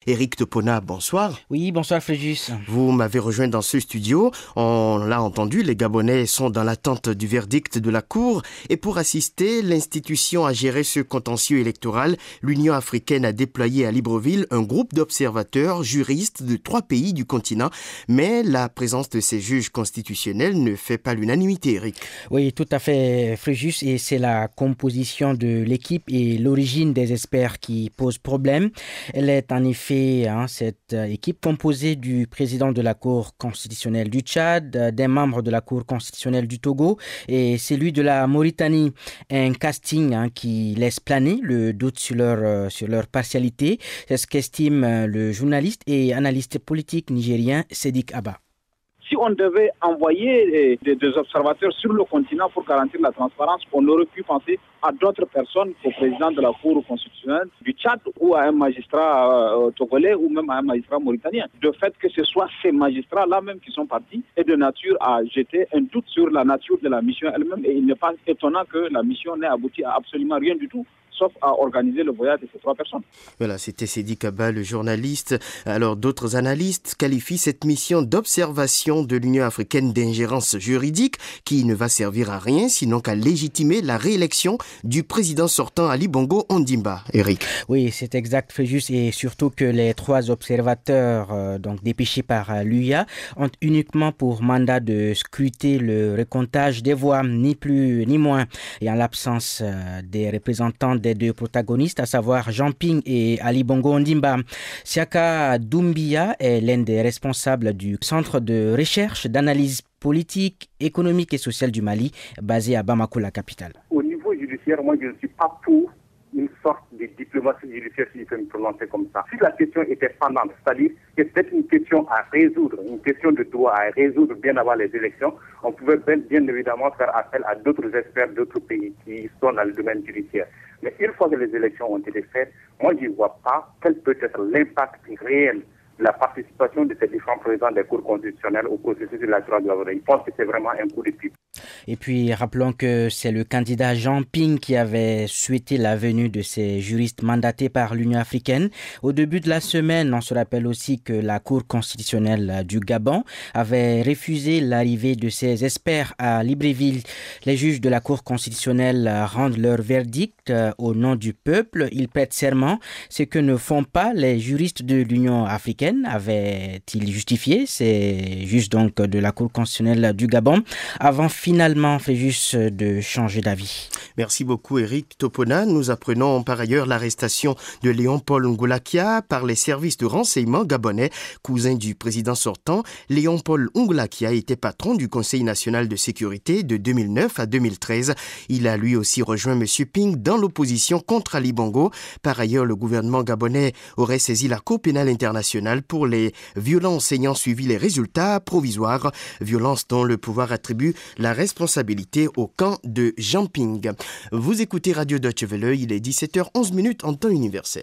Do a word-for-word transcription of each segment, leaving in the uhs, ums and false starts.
Éric Topona, bonsoir. Oui, bonsoir Fréjus. Vous m'avez rejoint dans ce studio. On l'a entendu, les Gabonais sont dans l'attente du verdict de la Cour. Et pour assister l'institution à gérer ce contentieux électoral, l'Union africaine a déployé à Libreville un groupe d'observateurs juristes de trois pays du continent. Mais la présence de ces juges constitutionnels ne fait pas l'unanimité, Éric. Oui, tout à fait Fréjus. Et c'est la composition de l'équipe et l'origine des experts qui pose problème. Elle est en effet, hein, cette équipe composée du président de la Cour constitutionnelle du Tchad, des membres de la Cour constitutionnelle du Togo et celui de la Mauritanie. Un casting hein, qui laisse planer le doute sur leur, euh, sur leur partialité. C'est ce qu'estime le journaliste et analyste politique nigérien Sédik Abba. Si on devait envoyer des, des observateurs sur le continent pour garantir la transparence, on aurait pu penser à d'autres personnes qu'au président de la Cour constitutionnelle du Tchad ou à un magistrat euh, togolais ou même à un magistrat mauritanien. Le fait que ce soit ces magistrats-là même qui sont partis est de nature à jeter un doute sur la nature de la mission elle-même et il n'est pas étonnant que la mission n'ait abouti à absolument rien du tout, sauf à organiser le voyage de ces trois personnes. Voilà, c'était Sédik Abba, le journaliste. Alors, d'autres analystes qualifient cette mission d'observation de l'Union africaine d'ingérence juridique qui ne va servir à rien, sinon qu'à légitimer la réélection du président sortant Ali Bongo Ondimba. Éric. Oui, c'est exact, Fréjus, et surtout que les trois observateurs euh, donc dépêchés par euh, l'U I A ont uniquement pour mandat de scruter le recomptage des voix, ni plus ni moins. Et en l'absence euh, des représentants des deux protagonistes, à savoir Jean Ping et Ali Bongo Ondimba. Siaka Doumbia est l'un des responsables du Centre de recherche, d'analyse politique, économique et sociale du Mali, basé à Bamako, la capitale. Au niveau judiciaire, moi je ne suis pas pour une sorte de diplomatie judiciaire, si je peux me prononcer comme ça. Si la question était pendante, c'est-à-dire que c'est une question à résoudre, une question de droit à résoudre bien avant les élections, on pouvait bien, bien évidemment faire appel à d'autres experts d'autres pays qui sont dans le domaine judiciaire. Mais une fois que les élections ont été faites, moi je ne vois pas quel peut être l'impact réel de la participation de ces différents présidents des cours constitutionnelles au processus de la droit de la Je pense que c'est vraiment un coup de pied. Et puis, rappelons que c'est le candidat Jean Ping qui avait souhaité la venue de ces juristes mandatés par l'Union africaine. Au début de la semaine, on se rappelle aussi que la Cour constitutionnelle du Gabon avait refusé l'arrivée de ces experts à Libreville. Les juges de la Cour constitutionnelle rendent leur verdict au nom du peuple. Ils prêtent serment, ce que ne font pas les juristes de l'Union africaine, avait-il justifié. C'est juste donc de la Cour constitutionnelle du Gabon, avant finalement fait juste de changer d'avis. Merci beaucoup Éric Topona. Nous apprenons par ailleurs l'arrestation de Léon-Paul Ngoulakia par les services de renseignement gabonais, cousin du président sortant. Léon-Paul Ngoulakia était patron du Conseil national de sécurité de deux mille neuf à deux mille treize. Il a lui aussi rejoint M. Ping dans l'opposition contre Ali Bongo. Par ailleurs, le gouvernement gabonais aurait saisi la Cour pénale internationale pour les violences ayant suivi les résultats provisoires, violences dont le pouvoir attribue la responsabilité au camp de Jean Ping. Vous écoutez Radio Deutsche Welle, il est dix-sept heures onze en temps universel.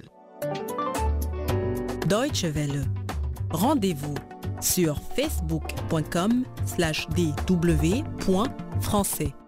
Deutsche Welle. Rendez-vous sur facebook point com slash d w point français.